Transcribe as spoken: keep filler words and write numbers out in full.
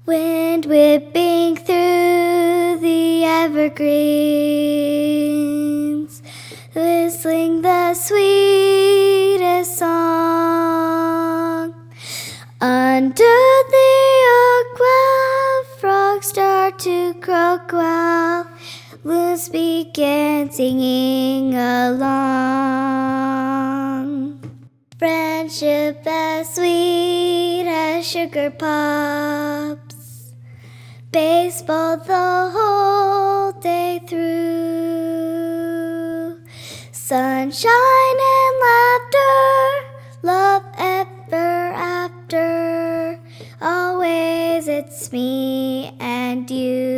Wind whipping through the evergreens, whistling the sweetest song. Under the oak while frogs start to croak, while loons begin singing along. Friendship as sweet as sugar pops, baseball the whole day through. Sunshine and laughter, love ever after. Always it's me and you.